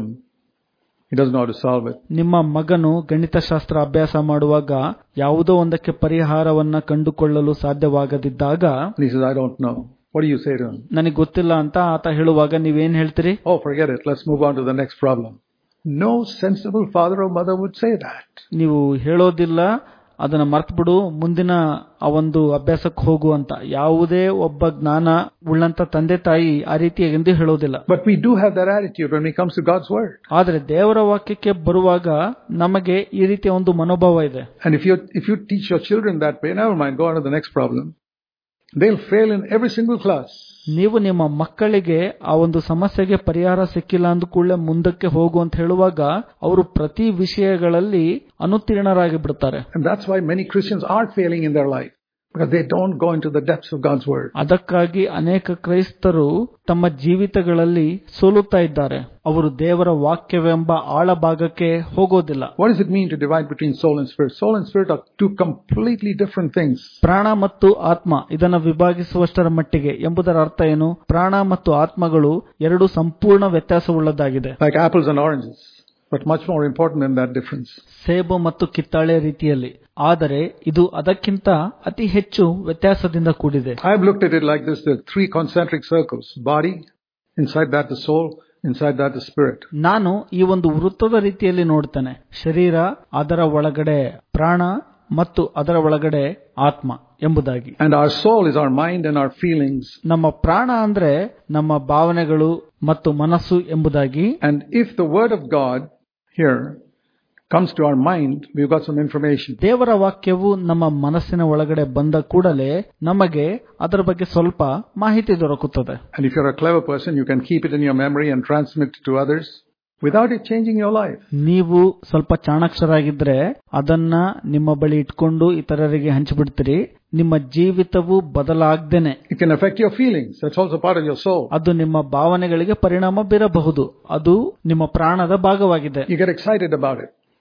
S1: he doesn't know how to solve it.
S2: ನಿಮ್ಮ ಮಗನು ಗಣಿತಶಾಸ್ತ್ರ ಅಭ್ಯಾಸ ಮಾಡುವಾಗ ಯಾವುದೋ ಒಂದಕ್ಕೆ ಪರಿಹಾರವನ್ನ ಕಂಡುಕೊಳ್ಳಲು ಸಾಧ್ಯವಾಗದಿದ್ದಾಗ,
S1: and he says, I don't know. What do you say to him?
S2: ನನಗೆ ಗೊತ್ತಿಲ್ಲ ಅಂತ ಆತ ಹೇಳುವಾಗ ನೀವೇನ್ ಹೇಳ್ತೀರಿ?
S1: Oh, forget it. Let's move on to the next problem. No sensible father or mother would say that.
S2: ನೀವು ಹೇಳೋದಿಲ್ಲ, ಅದನ್ನ ಮರ್ತ್ಬಿಡು, ಮುಂದಿನ ಆ ಒಂದು ಅಭ್ಯಾಸಕ್ಕೆ ಹೋಗು ಅಂತ ಯಾವುದೇ ಒಬ್ಬ ಜ್ಞಾನ ಉಳ್ಳಂತ ತಂದೆ ತಾಯಿ ಆ ರೀತಿಯಾಗಿ ಹೇಳೋದಿಲ್ಲ.
S1: But we do have that attitude when it comes to God's word.
S2: ಆದ್ರೆ ದೇವರ ವಾಕ್ಯಕ್ಕೆ ಬರುವಾಗ ನಮಗೆ ಈ ರೀತಿಯ ಒಂದು ಮನೋಭಾವ ಇದೆ.
S1: And if you teach your children that way, never mind, go on to the next problem. They'll fail in every single class.
S2: ನೀವು ನಿಮ್ಮ ಮಕ್ಕಳಿಗೆ ಆ ಒಂದು ಸಮಸ್ಯೆಗೆ ಪರಿಹಾರ ಸಿಕ್ಕಿಲ್ಲ ಅಂದ ಕೂಡಲೇ ಮುಂದಕ್ಕೆ ಹೋಗು ಅಂತ ಹೇಳುವಾಗ ಅವರು ಪ್ರತಿ ವಿಷಯಗಳಲ್ಲಿ ಅನುತ್ತೀರ್ಣರಾಗಿ ಬಿಡ್ತಾರೆ.
S1: And that's why many Christians are failing in their life, because they don't go into the depths of God's word.
S2: ಅದಕ್ಕಾಗಿ ಅನೇಕ ಕ್ರೈಸ್ತರು ತಮ್ಮ ಜೀವಿತಗಳಲ್ಲಿ ಸೋಲುತ್ತಾ ಇದ್ದಾರೆ. ಅವರು ದೇವರ ವಾಕ್ಯವೆಂಬ ಆಳಭಾಗಕ್ಕೆ ಹೋಗೋದಿಲ್ಲ.
S1: What does it mean to divide between soul and spirit? Soul and spirit are two completely different things.
S2: ಪ್ರಾಣ ಮತ್ತು ಆತ್ಮ ಇದನ್ನು ವಿಭಾಗಿಸುವಷ್ಟರ ಮಟ್ಟಿಗೆ ಎಂಬುದರ ಅರ್ಥ ಏನು? ಪ್ರಾಣ ಮತ್ತು ಆತ್ಮಗಳು ಎರಡು ಸಂಪೂರ್ಣ ವ್ಯತ್ಯಾಸವುಳ್ಳದಾಗಿದೆ.
S1: Like apples and oranges, but much more important than that difference.
S2: ಸೇಬು ಮತ್ತು ಕಿತ್ತಾಳೆ ರೀತಿಯಲ್ಲಿ, ಆದರೆ ಇದು ಅದಕ್ಕಿಂತ ಅತಿ ಹೆಚ್ಚು ವ್ಯತ್ಯಾಸದಿಂದ ಕೂಡಿದೆ.
S1: I have looked at it like this: there are 3 concentric circles. Body, inside that the soul, inside that the spirit.
S2: ನಾನು ಈ ಒಂದು ವೃತ್ತದ ರೀತಿಯಲ್ಲಿ ನೋಡ್ತೇನೆ. ಶರೀರ, ಅದರ ಒಳಗಡೆ ಪ್ರಾಣ ಮತ್ತು ಅದರ ಒಳಗಡೆ ಆತ್ಮ ಎಂಬುದಾಗಿ.
S1: And our soul is our mind and our feelings.
S2: ನಮ್ಮ ಪ್ರಾಣ ಅಂದ್ರೆ ನಮ್ಮ ಭಾವನೆಗಳು ಮತ್ತು ಮನಸ್ಸು ಎಂಬುದಾಗಿ.
S1: And if the word of God here comes to our mind, we've got some information.
S2: ದೇವರ ವಾಕ್ಯವು ನಮ್ಮ ಮನಸ್ಸಿನ ಒಳಗಡೆ ಬಂದ ಕೂಡಲೇ ನಮಗೆ ಅದರ ಬಗ್ಗೆ ಸ್ವಲ್ಪ ಮಾಹಿತಿ ದೊರಕುತ್ತದೆ.
S1: And if you're a clever person, you can keep it in your memory and transmit it to others without it changing your life.
S2: ನೀವು ಸ್ವಲ್ಪ ಚಾಣಾಕ್ಷರಾಗಿದ್ರೆ ಅದನ್ನ ನಿಮ್ಮ ಬಳಿ ಇಟ್ಕೊಂಡು ಇತರರಿಗೆ ಹಂಚಿಬಿಡ್ತೀರಿ. ನಿಮ್ಮ ಜೀವಿತವು ಬದಲಾಗ್ದೇನೆ.
S1: It can affect your feelings. That's also part of your soul.
S2: ಅದು ನಿಮ್ಮ ಭಾವನೆಗಳಿಗೆ ಪರಿಣಾಮ ಬೀರಬಹುದು. ಅದು ನಿಮ್ಮ ಪ್ರಾಣದ ಭಾಗವಾಗಿದೆ.
S1: You get excited about it.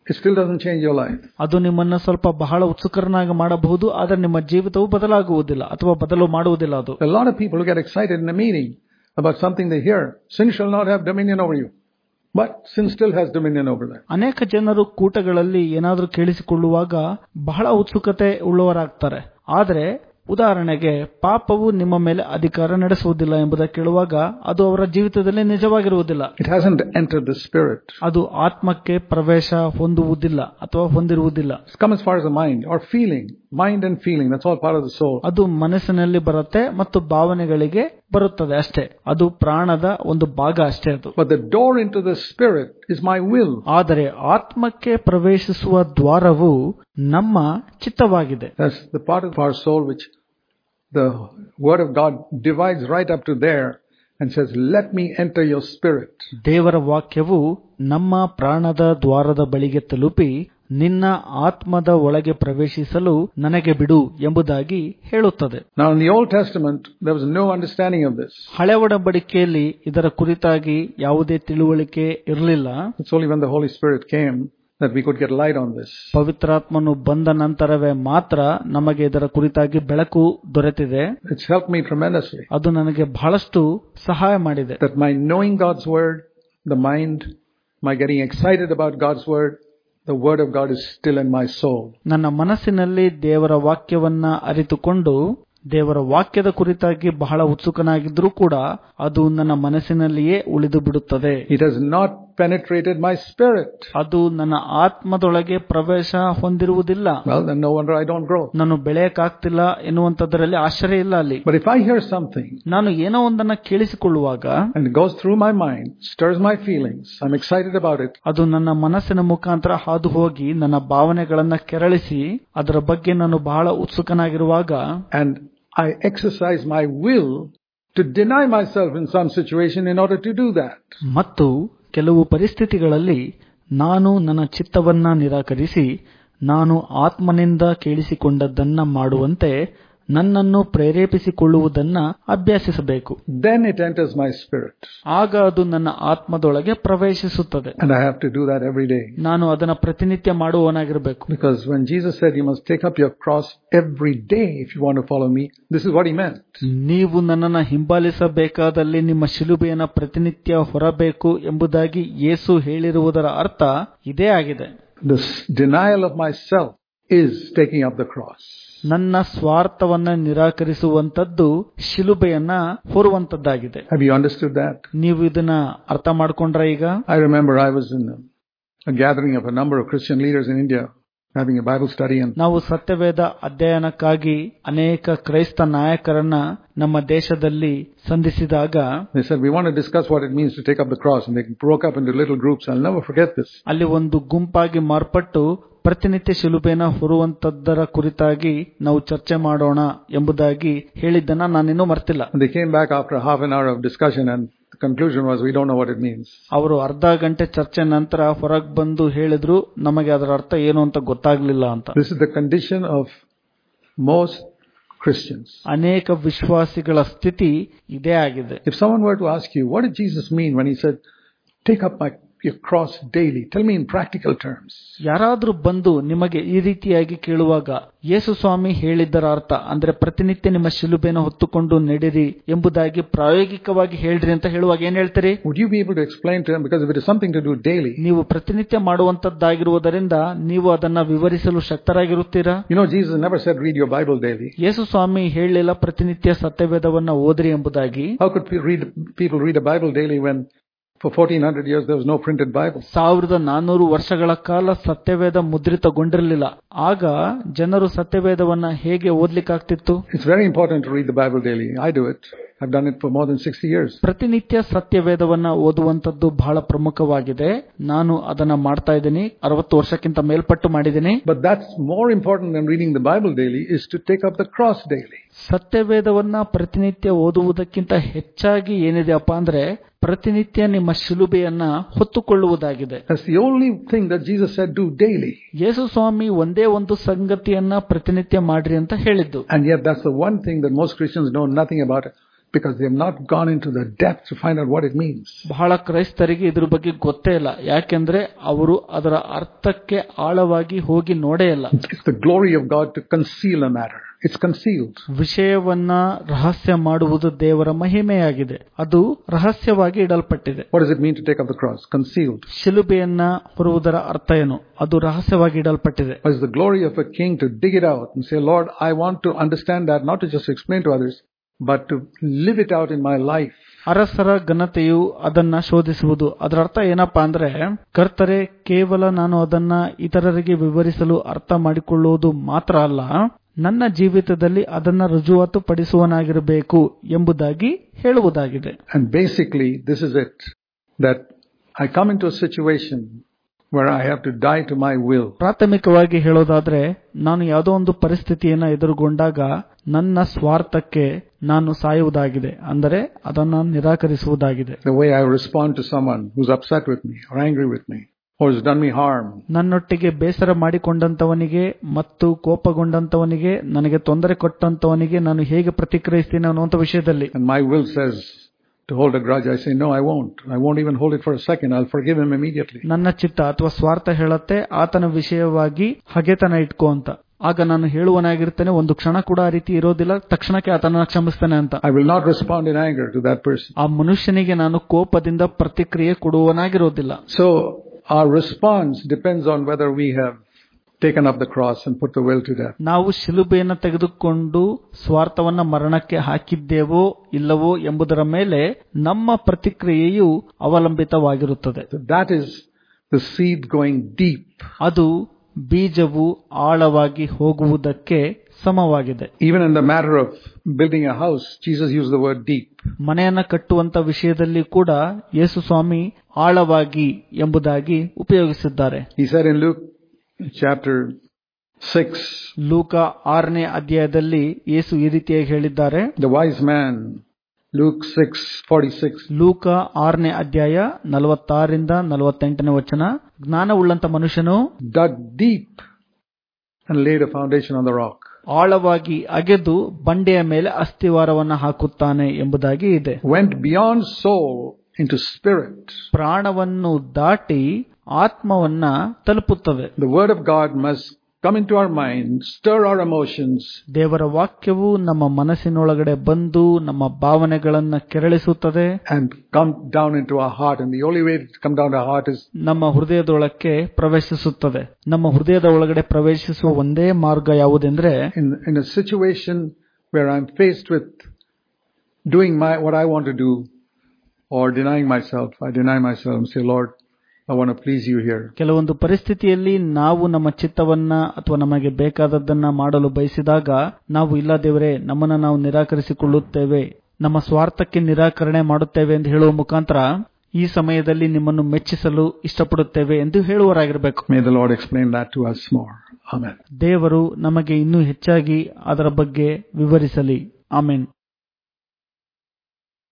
S1: it still doesn't change your life.
S2: ಅದು ನಿಮ್ಮನ್ನ ಸ್ವಲ್ಪ ಬಹಳ ಉತ್ಸುಕರನ್ನಾಗಿ ಮಾಡಬಹುದು, ಆದರೆ ನಿಮ್ಮ ಜೀವಿತವು ಬದಲಾಗುವುದಿಲ್ಲ ಅಥವಾ ಬದಲು ಮಾಡುವುದಿಲ್ಲ. ಅದು
S1: A lot of people who get excited in a meeting about something they hear, sin shall not have dominion over you. But sin still has dominion over them.
S2: ಅನೇಕ ಜನರು ಕೂಟಗಳಲ್ಲಿ ಏನಾದರೂ ಕೇಳಿಸಿಕೊಳ್ಳುವಾಗ ಬಹಳ ಉತ್ಸುಕತೆ ಉಳ್ಳವರಾಗ್ತಾರೆ. ಆದರೆ ಉದಾಹರಣೆಗೆ ಪಾಪವು ನಿಮ್ಮ ಮೇಲೆ ಅಧಿಕಾರ ನಡೆಸುವುದಿಲ್ಲ ಎಂಬುದನ್ನು ಕೇಳುವಾಗ ಅದು ಅವರ ಜೀವಿತದಲ್ಲಿ ನಿಜವಾಗಿರುವುದಿಲ್ಲ.
S1: It hasn't entered the spirit.
S2: ಅದು ಆತ್ಮಕ್ಕೆ ಪ್ರವೇಶ ಹೊಂದುವುದಿಲ್ಲ ಅಥವಾ ಹೊಂದಿರುವುದಿಲ್ಲ.
S1: It's come as far as the mind or feeling. Mind and feeling, that's all part of the soul.
S2: ಅದು ಮನಸ್ಸಿನಲ್ಲಿ ಬರುತ್ತೆ ಮತ್ತು ಭಾವನೆಗಳಿಗೆ ಬರುತ್ತದೆ ಅಷ್ಟೇ. ಅದು ಪ್ರಾಣದ ಒಂದು ಭಾಗ ಅಷ್ಟೇ ಅದು.
S1: But the door into the spirit is my will.
S2: ಆದರೆ ಆತ್ಮಕ್ಕೆ ಪ್ರವೇಶಿಸುವ ದ್ವಾರವು ನಮ್ಮ ಚಿತ್ತವಾಗಿದೆ.
S1: That's the part of our soul which the word of God divides right up to there and says, let me enter your spirit.
S2: ದೇವರ ವಾಕ್ಯವು ನಮ್ಮ ಪ್ರಾಣದ ದ್ವಾರದ ಬಳಿಗೆ ತಲುಪಿ ನಿನ್ನ ಆತ್ಮದ ಒಳಗೆ ಪ್ರವೇಶಿಸಲು ನನಗೆ ಬಿಡು ಎಂಬುದಾಗಿ ಹೇಳುತ್ತದೆ.
S1: Now in the Old Testament there was no understanding of this.
S2: ಹಳೆ ಒಡಂಬಡಿಕೆಯಲ್ಲಿ ಇದರ ಕುರಿತಾಗಿ ಯಾವುದೇ ತಿಳುವಳಿಕೆ ಇರಲಿಲ್ಲ.
S1: It's only when the Holy Spirit came that we could get light on this.
S2: ಪವಿತ್ರಾತ್ಮನು ಬಂದ ನಂತರವೇ ಮಾತ್ರ ನಮಗೆ ಇದರ ಕುರಿತಾಗಿ ಬೆಳಕು ದೊರೆತಿದೆ.
S1: It's helped me tremendously.
S2: ಅದು ನನಗೆ ಬಹಳಷ್ಟು ಸಹಾಯ ಮಾಡಿದೆ.
S1: That my knowing God's word, the mind, my getting excited about God's word, the word of God is still in my soul.
S2: ನನ್ನ ಮನಸ್ಸಿನಲ್ಲಿ ದೇವರ ವಾಕ್ಯವನ್ನ ಅರಿತುಕೊಂಡು ದೇವರ ವಾಕ್ಯದ ಕುರಿತಾಗಿ ಬಹಳ ಉತ್ಸುಕನಾಗಿದ್ರೂ ಕೂಡ ಅದು ನನ್ನ ಮನಸ್ಸಿನಲ್ಲಿಯೇ ಉಳಿದು ಬಿಡುತ್ತದೆ.
S1: It has not penetrated my spirit.
S2: ಅದು ನನ್ನ ಆತ್ಮದೊಳಗೆ ಪ್ರವೇಶ ಹೊಂದಿರುವುದಿಲ್ಲ.
S1: Well, then no wonder I don't grow.
S2: ನಾನು ಬೆಳೆಯಕ್ಕಾಗ್ತಿಲ್ಲ ಎನ್ನುವಂತದರಲ್ಲಿ ಆಶ್ಚರ್ಯ ಇಲ್ಲ ಅಲ್ಲಿ.
S1: But if I hear something,
S2: ನಾನು ಏನೋ ಒಂದನ್ನ ಕೇಳಿಸಿಕೊಳ್ಳುವಾಗ
S1: and it goes through my mind, stirs my feelings, I'm excited about it.
S2: ಅದು ನನ್ನ ಮನಸ್ಸಿನ ಮುಖಾಂತರ ಹಾದು ಹೋಗಿ ನನ್ನ ಭಾವನೆಗಳನ್ನ ಕೆರಳಿಸಿ ಅದರ ಬಗ್ಗೆ ನಾನು ಬಹಳ ಉತ್ಸುಕನಾಗಿರುವಾಗ,
S1: and I exercise my will to deny myself in some situation in order to do that.
S2: ಮತ್ತು ಕೆಲವು ಪರಿಸ್ಥಿತಿಗಳಲ್ಲಿ ನಾನು ನನ್ನ ಚಿತ್ತವನ್ನ ನಿರಾಕರಿಸಿ ನಾನು ಆತ್ಮನಿಂದ ಕೇಳಿಸಿಕೊಂಡದ್ದನ್ನ ಮಾಡುವಂತೆ ನನ್ನನ್ನು ಪ್ರೇರೇಪಿಸಿಕೊಳ್ಳುವುದನ್ನ ಅಭ್ಯಾಸಿಸಬೇಕು.
S1: Then it enters my spirit.
S2: ಆಗ ಅದು ನನ್ನ ಆತ್ಮದೊಳಗೆ ಪ್ರವೇಶಿಸುತ್ತದೆ.
S1: And I have to do that every day.
S2: ನಾನು ಅದನ್ನ ಪ್ರತಿನಿತ್ಯ ಮಾಡುವವನಾಗಿರಬೇಕು.
S1: Because when Jesus said you must take up your cross every day if you want to follow me, this is what he meant.
S2: ನೀವು ನನ್ನನ್ನು ಹಿಂಬಾಲಿಸಬೇಕಾದಲ್ಲಿ ನಿಮ್ಮ ಶಿಲುಬೆಯನ್ನು ಪ್ರತಿನಿತ್ಯ ಹೊರಬೇಕು ಎಂಬುದಾಗಿ ಯೇಸು ಹೇಳಿರುವುದರ ಅರ್ಥ ಇದೇ ಆಗಿದೆ.
S1: This denial of myself is taking up the cross.
S2: ನನ್ನ ಸ್ವಾರ್ಥವನ್ನ ನಿರಾಕರಿಸುವಂತದ್ದು ಶಿಲುಬೆಯನ್ನ ಹೊರುವಂತದ್ದಾಗಿದೆ.
S1: Have you understood that?
S2: ನೀವು ಇದನ್ನ ಅರ್ಥ ಮಾಡ್ಕೊಂಡ್ರ ಈಗ?
S1: I remember I was in a gathering of a number of Christian leaders in India having a Bible study, and
S2: ನಾವು ಸತ್ಯವೇದ ಅಧ್ಯಯನಕ್ಕಾಗಿ ಅನೇಕ ಕ್ರೈಸ್ತ ನಾಯಕರನ್ನ ನಮ್ಮ ದೇಶದಲ್ಲಿ ಸಂಧಿಸಿದಾಗ
S1: they said we want to discuss what it means to take up the cross, and they broke up into little groups. I'll never forget this.
S2: ಅಲ್ಲಿ ಒಂದು ಗುಂಪಾಗಿ ಮಾರ್ಪಟ್ಟು ಪ್ರತಿನಿತ್ಯ ಶಿಲುಬೆನ ಹೊರುವಂತದ್ದರ ಕುರಿತಾಗಿ ನಾವು ಚರ್ಚೆ ಮಾಡೋಣ ಎಂಬುದಾಗಿ ಹೇಳಿದ್ದನ್ನ ನಾನಿನ್ನೂ ಮರ್ತಿಲ್ಲ.
S1: They came back after half an hour of discussion, and the conclusion was we don't know what it means.
S2: ಅವರು ಅರ್ಧ ಗಂಟೆ ಚರ್ಚೆ ನಂತರ ಹೊರಗೆ ಬಂದು ಹೇಳಿದ್ರು ನಮಗೆ ಅದರ ಅರ್ಥ ಏನು ಅಂತ ಗೊತ್ತಾಗ್ಲಿಲ್ಲ ಅಂತ.
S1: This is the condition of most Christians.
S2: ಅನೇಕ ವಿಶ್ವಾಸಿಗಳ ಸ್ಥಿತಿ ಇದೇ ಆಗಿದೆ.
S1: If someone were to ask you, what did Jesus mean when he said, take up your cross daily? Tell me in practical terms.
S2: ಯಾರಾದ್ರೂ ಬಂದು ನಿಮಗೆ ಈ ರೀತಿಯಾಗಿ ಕೇಳುವಾಗ ಯೇಸು ಸ್ವಾಮಿ ಹೇಳಿದ್ದರ ಅರ್ಥ ಅಂದ್ರೆ ಪ್ರತಿನಿತ್ಯ ನಿಮ್ಮ ಶಿಲುಬೆಯನ್ನು ಹೊತ್ತುಕೊಂಡು ನಡೆರಿ ಎಂಬುದಾಗಿ ಪ್ರಾಯೋಗಿಕವಾಗಿ ಹೇಳ್ರಿ ಅಂತ ಹೇಳುವಾಗ ಏನ್ ಹೇಳ್ತೀರಿ?
S1: Would you be able to explain to him? Because if it is something to do daily,
S2: ನೀವು ಪ್ರತಿನಿತ್ಯ ಮಾಡುವಂತದ್ದಾಗಿರುವುದರಿಂದ ನೀವು ಅದನ್ನ ವಿವರಿಸಲು ಶಕ್ತರಾಗಿರುತ್ತೀರಾ?
S1: You know, Jesus never said read your Bible daily.
S2: ಯೇಸು ಸ್ವಾಮಿ ಹೇಳಿಲ್ಲ ಪ್ರತಿನಿತ್ಯ ಸತ್ಯವೇದವನ್ನ ಓದ್ರಿ ಎಂಬುದಾಗಿ.
S1: How could people read a Bible daily when for 1400 years there was no printed Bible?
S2: 1400 ವರ್ಷಗಳ ಕಾಲ ಸತ್ಯವೇದ ಮುದ್ರಿತಗೊಂಡಿರಲಿಲ್ಲ. ಆಗ ಜನರು ಸತ್ಯವೇದವನ್ನ ಹೇಗೆ ಓದ್ಲಿಕ್ಕಾಗ್ತಿತ್ತು?
S1: It's very important to read the Bible daily. I do it. I've done it for more than 60 years.
S2: ಪ್ರತಿನಿತ್ಯ ಸತ್ಯವೇದವನ್ನ ಓದುವಂತದ್ದು ಬಹಳ ಪ್ರಮುಖವಾಗಿದೆ. ನಾನು ಅದನ್ನ ಮಾಡ್ತಾ ಇದ್ದೀನಿ, 60 ವರ್ಷಕ್ಕಿಂತ ಮೇಲ್ಪಟ್ಟು ಮಾಡಿದ್ದೀನಿ.
S1: But that's more important than reading the Bible daily is to take up the cross daily.
S2: ಸತ್ಯವೇದವನ್ನ ಪ್ರತಿನಿತ್ಯ ಓದುವುದಕ್ಕಿಂತ ಹೆಚ್ಚಾಗಿ ಏನಿದೆಯಪ್ಪ ಅಂದ್ರೆ ಪ್ರತಿನಿತ್ಯ ನಿಮ್ಮ ಶಿಲುಬೆಯನ್ನ ಹೊತ್ತುಕೊಳ್ಳುವುದಾಗಿದೆ.
S1: That's the only thing that Jesus said do daily.
S2: ಯೇಸು ಸ್ವಾಮಿ ಒಂದೇ ಒಂದು ಸಂಗತಿಯನ್ನ ಪ್ರತಿನಿತ್ಯ ಮಾಡ್ರಿ ಅಂತ ಹೇಳಿದ್ದು.
S1: And yet that's the one thing that most Christians know nothing about. because they have not gone into the depth to find out what it means.
S2: ಬಹಳ ಕ್ರೈಸ್ತರಿಗೆ ಇದ್ರ ಬಗ್ಗೆ ಗೊತ್ತೇ ಇಲ್ಲ, ಯಾಕೆಂದ್ರೆ ಅವರು ಅದರ ಅರ್ಥಕ್ಕೆ ಆಳವಾಗಿ ಹೋಗಿ ನೋಡೇ ಇಲ್ಲ.
S1: It's the glory of God to conceal a matter. It's concealed.
S2: ವಿಷಯವನ್ನ ರಹಸ್ಯ ಮಾಡುವುದು ದೇವರ ಮಹಿಮೆಯಾಗಿದೆ, ಅದು ರಹಸ್ಯವಾಗಿ ಇಡಲ್ಪಟ್ಟಿದೆ.
S1: What does it mean to take up the cross? Concealed.
S2: ಶಿಲುಬೆಯನ್ನ ಹೊರುವುದರ ಅರ್ಥ ಏನು? ಅದು ರಹಸ್ಯವಾಗಿ ಇಡಲ್ಪಟ್ಟಿದೆ.
S1: What is the glory of a king to dig it out and say, Lord, I want to understand that, not to just explain to others, but to live it out in my life.
S2: ಅರಸರ ಘನತೆಯು ಅದನ್ನ ಶೋಧಿಸುವುದು. ಅದರ ಅರ್ಥ ಏನಪ್ಪಾ ಅಂದ್ರೆ, ಕರ್ತರೆ, ಕೇವಲ ನಾನು ಅದನ್ನ ಇತರರಿಗೆ ವಿವರಿಸಲು ಅರ್ಥ ಮಾಡಿಕೊಳ್ಳುವುದು ಮಾತ್ರ ಅಲ್ಲ, ನನ್ನ ಜೀವಿತದಲ್ಲಿ ಅದನ್ನ ರುಜುವಾತು ಪಡಿಸುವನಾಗಿರಬೇಕು ಎಂಬುದಾಗಿ ಹೇಳುವುದಾಗಿದೆ.
S1: And basically this is it, that I come into a situation where I have to die to my will.
S2: ಪ್ರಾಥಮಿಕವಾಗಿ ಹೇಳೋದಾದ್ರೆ, ನಾನು ಯಾವುದೋ ಒಂದು ಪರಿಸ್ಥಿತಿಯನ್ನ ಎದುರುಗೊಂಡಾಗ ನನ್ನ ಸ್ವಾರ್ಥಕ್ಕೆ ನಾನು ಸಾಯುವುದಾಗಿದೆ, ಅಂದರೆ ಅದನ್ನು ನಿರಾಕರಿಸುವುದಾಗಿದೆ.
S1: The way I respond to someone who's upset with me or angry with me or has done me harm.
S2: ನನ್ನೊಟ್ಟಿಗೆ ಬೇಸರ ಮಾಡಿಕೊಂಡಂತವನಿಗೆ ಮತ್ತು ಕೋಪಗೊಂಡಂತವನಿಗೆ, ನನಗೆ ತೊಂದರೆ ಕೊಟ್ಟಂತವನಿಗೆ ನಾನು ಹೇಗೆ ಪ್ರತಿಕ್ರಿಯಿಸ್ತೀನಿ ಅನ್ನುವಂಥ ವಿಷಯದಲ್ಲಿ.
S1: And my will says to hold a grudge. I say, no, I won't. I won't even hold it for a second. I'll forgive him immediately.
S2: ನನ್ನ ಚಿತ್ತ ಅಥವಾ ಸ್ವಾರ್ಥ ಹೇಳುತ್ತೆ, ಆತನ ವಿಷಯವಾಗಿ ಹಗೆತನ ಇಟ್ಕೋ ಅಂತ. ಆಗ ನಾನು ಹೇಳುವನಾಗಿರ್ತೇನೆ, ಒಂದು ಕ್ಷಣ ಕೂಡ ಆ ರೀತಿ ಇರೋದಿಲ್ಲ, ತಕ್ಷಣಕ್ಕೆ ಆತನ ಕ್ಷಮಿಸ್ತೇನೆ ಅಂತ.
S1: I will not respond in anger to that person.
S2: ಆ ಮನುಷ್ಯನಿಗೆ ನಾನು ಕೋಪದಿಂದ ಪ್ರತಿಕ್ರಿಯೆ ಕೊಡುವನಾಗಿರೋದಿಲ್ಲ.
S1: So our response depends on whether we have taken up the cross and put the will to death.
S2: ನಾವು ಶಿಲುಬೆಯನ್ನು ತೆಗೆದುಕೊಂಡು ಸ್ವಾರ್ಥವನ್ನ ಮರಣಕ್ಕೆ ಹಾಕಿದ್ದೇವೋ ಇಲ್ಲವೋ ಎಂಬುದರ ಮೇಲೆ ನಮ್ಮ ಪ್ರತಿಕ್ರಿಯೆಯು ಅವಲಂಬಿತವಾಗಿರುತ್ತದೆ.
S1: So that is the seed going deep.
S2: ಅದು ಬೀಜವು ಆಳವಾಗಿ ಹೋಗುವುದಕ್ಕೆ ಸಮವಾಗಿದೆ.
S1: Even in the matter of building a house, Jesus used the word deep.
S2: ಮನೆಯನ್ನ ಕಟ್ಟುವಂತ ವಿಷಯದಲ್ಲಿ ಕೂಡ ಯೇಸು ಸ್ವಾಮಿ ಆಳವಾಗಿ ಎಂಬುದಾಗಿ ಉಪಯೋಗಿಸಿದ್ದಾರೆ.
S1: He said in Luke chapter 6,
S2: ಲೂಕ 6ನೇ ಅಧ್ಯಾಯದಲ್ಲಿ ಯೇಸು ಈ ರೀತಿಯಾಗಿ ಹೇಳಿದ್ದಾರೆ.
S1: the wise man, Luke 6:46,
S2: ಲೂಕ 6ನೇ ಅಧ್ಯಾಯ 46ರಿಂದ 48ನೇ ವಚನ, ಜ್ಞಾನವುಳ್ಳಂತ ಮನುಷ್ಯನು
S1: dug deep and laid a foundation on the rock.
S2: ಆಳವಾಗಿ ಅಗೆದು ಬಂಡೆಯ ಮೇಲೆ ಅಸ್ಥಿವಾರವನ್ನು ಹಾಕುತ್ತಾನೆ ಎಂಬುದಾಗಿ ಇದೆ.
S1: Went beyond soul into spirit.
S2: ಪ್ರಾಣವನ್ನು ದಾಟಿ ಆತ್ಮವನ್ನ ತಲುಪುತ್ತದೆ.
S1: The word of God must come into our mind, stir our emotions.
S2: ದೇವರ ವಾಕ್ಯವು ನಮ್ಮ ಮನಸ್ಸಿನೊಳಗಡೆ ಬಂದು ನಮ್ಮ ಭಾವನೆಗಳನ್ನ ಕೆರಳಿಸುತ್ತದೆ
S1: and come down into our heart, and the only way to come down to our heart is
S2: ನಮ್ಮ ಹೃದಯದೊಳಕ್ಕೆ ಪ್ರವೇಶಿಸುತ್ತದೆ. ನಮ್ಮ ಹೃದಯದ ಒಳಗಡೆ ಪ್ರವೇಶಿಸುವ ಒಂದೇ ಮಾರ್ಗ ಯಾವುದೆಂದ್ರೆ,
S1: in a situation where I'm faced with doing what I want to do or denying myself. I deny myself and say, Lord, I want to please you here.
S2: ಕೆಲವೊಂದು ಪರಿಸ್ಥಿತಿಯಲ್ಲಿ ನಾವು ನಮ್ಮ ಚಿತ್ತವನ್ನ ಅಥವಾ ನಮಗೆ ಬೇಕಾದದ್ದನ್ನ ಮಾಡಲು ಬಯಸಿದಾಗ ನಾವು, ಇಲ್ಲ ದೇವರೇ, ನಮ್ಮನ್ನ ನಾವು ನಿರಾಕರಿಸಿಕೊಳ್ಳುತ್ತೇವೆ, ನಮ್ಮ ಸ್ವಾರ್ಥಕ್ಕೆ ನಿರಾಕರಣೆ ಮಾಡುತ್ತೇವೆ ಎಂದು ಹೇಳುವ ಮುಖಾಂತರ ಈ ಸಮಯದಲ್ಲಿ ನಿಮ್ಮನ್ನು ಮೆಚ್ಚಿಸಲು ಇಷ್ಟಪಡುತ್ತೇವೆ ಎಂದು ಹೇಳುವರಾಗಿರಬೇಕು.
S1: May the Lord explain that to us more. Amen.
S2: ದೇವರು ನಮಗೆ ಇನ್ನೂ ಹೆಚ್ಚಾಗಿ ಅದರ ಬಗ್ಗೆ ವಿವರಿಸಲಿ. ಆಮೆನ್.